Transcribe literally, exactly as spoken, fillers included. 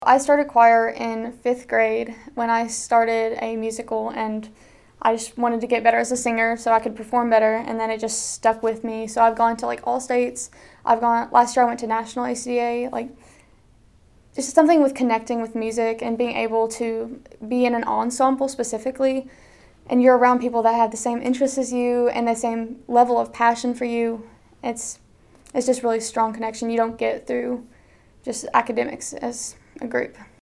I started choir in fifth grade when I started a musical, and I just wanted to get better as a singer so I could perform better, and then it just stuck with me. So I've gone to like all states. I've gone last year I went to National A C D A, like just something with connecting with music and being able to be in an ensemble specifically, and you're around people that have the same interests as you and the same level of passion for you. It's it's just really strong connection you don't get through just academics as a group.